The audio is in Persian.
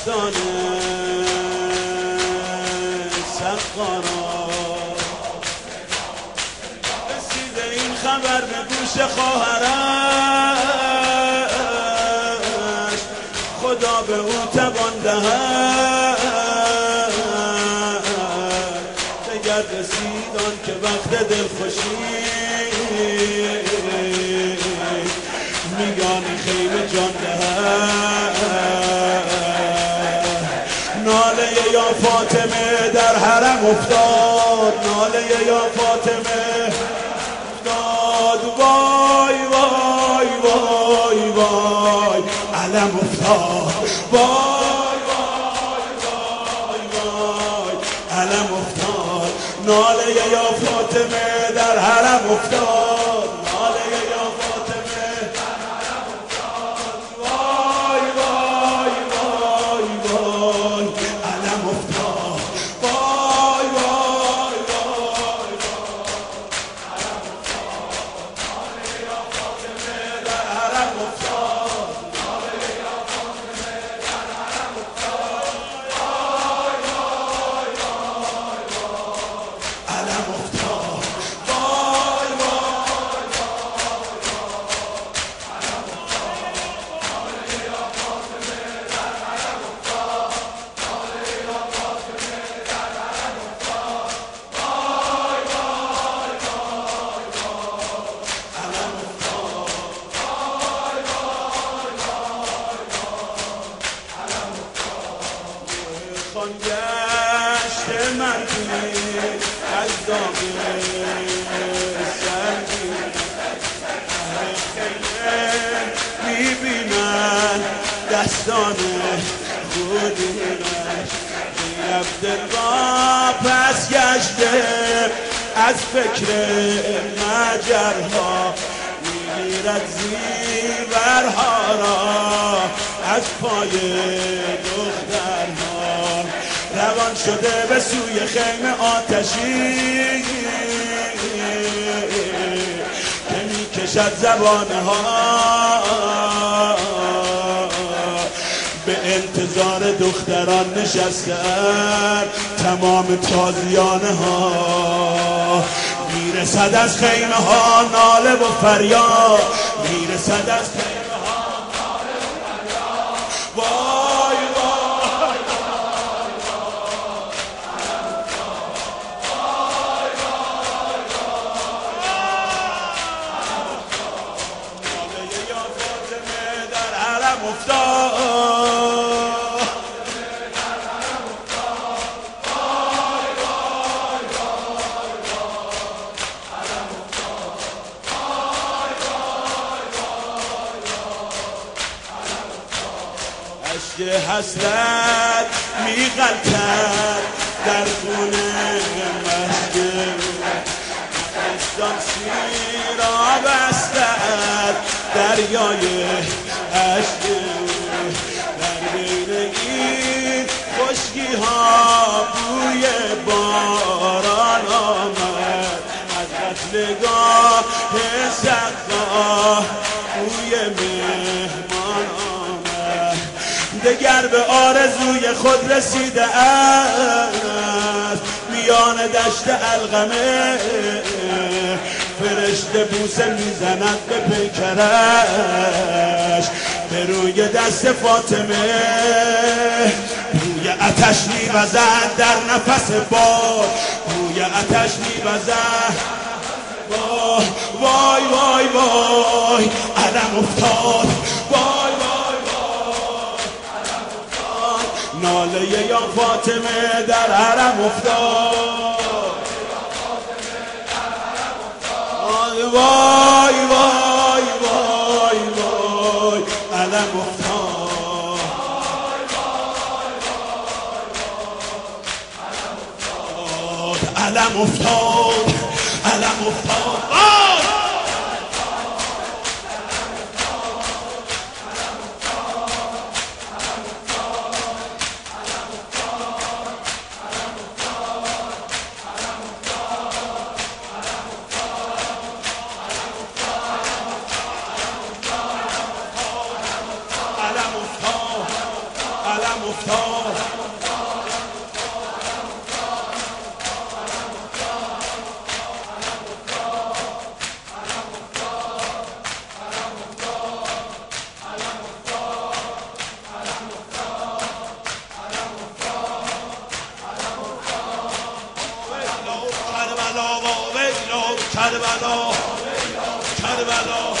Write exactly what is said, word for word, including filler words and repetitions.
داستان سقارا رسیده این خبر به گوش خواهرش، خدا به او توان دهد. دگر رسید آن که وقت دلخوشی میان خیمه جان دهد. ناله یا فاطمه در حرم افتاد، ناله یا فاطمه افتاد. وای وای وای وای علم افتاد. وای وای وای وای علم افتاد. ناله یا فاطمه در حرم افتاد، ناله یا فاطمه در حرم افتاد. وای وای وای وای علم افتاد. وای وای وای علم افتاد. ناله یا فاطمه در حرم افتاد، ناله یا فاطمه در حرم افتاد. وای وای وای وای علم افتاد. وای وای خان گشت مردمی از داغ سردی، اهل خیمه میبینن دستان خودیش. این عبدالله پس گشته از فکر مجرها، میگیرد زیورها را از پای دخترها. روان شده به سوی خیمه آتشی که میکشد زبانها. به انتظار دختران نشستن تمام تازیانه ها. میرسد از خیمه ها ناله و فریاد، میرسد از خیمه ها ناله و فریاد. وای وای ناله یا فاطمه در حرم افتاد. اشک حسرت میغلطد در خونه مسجد، دستان سیرا بستد دریای اشک. در بین این خشکی ها بوی باران آمد، از قتلگاه سقا بوی مهمان آمد. دگر به آرزوی خود رسیده است میان دشت القمه. فرشته بوسه میزند به پیکرش، به روی دست فاطمه. بوی آتش میوزد در نفس باد، بوی آتش میوزد. وای وای وای علم افتاد. وای وای ناله یا فاطمه در حرم افتاد. وای وای وای وای علم افتاد. علم افتاد. علم افتاد. علم افتاد کربلا کربلا کربلا